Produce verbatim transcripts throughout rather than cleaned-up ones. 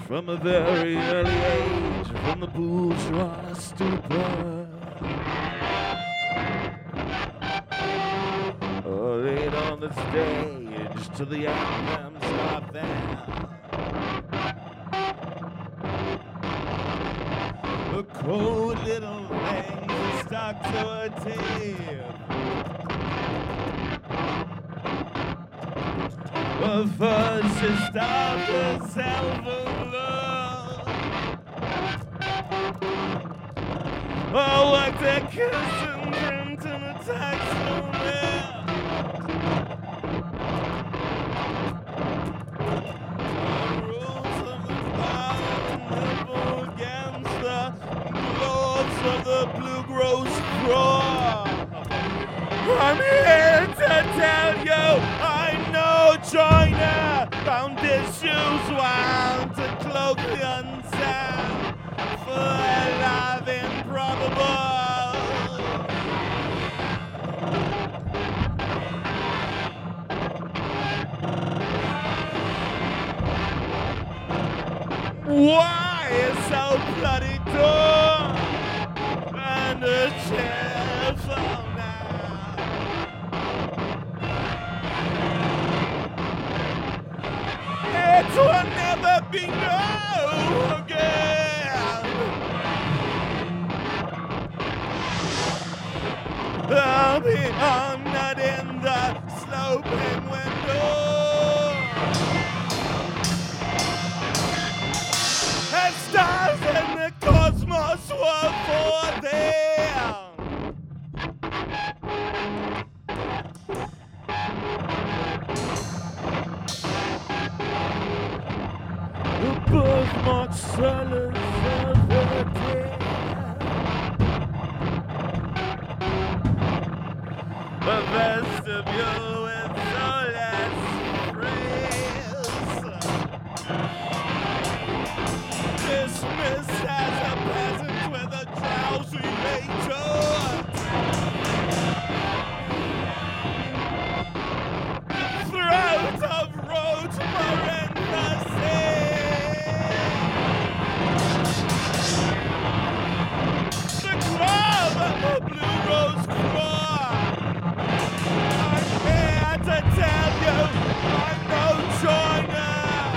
from a very early age, from the bourgeois stupor. Oh, late on the stage till the anthems stop there. The cold little things are stuck to her tail. But first she stopped herself a love. Oh, what a kiss and print and a taxonomist. The rules of the bound nibble against the gloves of the blue gross craw. I'm here to tell you I know China found issues wound to cloak the unsound for a life improbable. Why is so bloody dumb and a chair fall now? It will never be known again. I'll be honored in the sloping window. And stars in the cosmos were for them. The birthmark sellers of the day. A vestibule with soulless frills. Dismissed as a peasant with a drowsy nature. The throat of rosemary in the sea. The glove of the blue rose claw. I'm here to tell you I'm no China.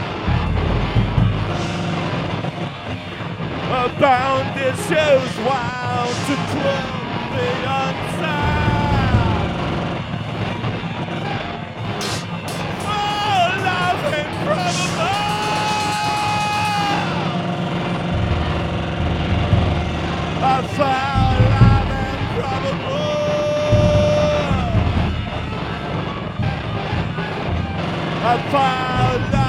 Abound issues wild to club the unsound. Oh, love improbable. I found love improbable. I found love.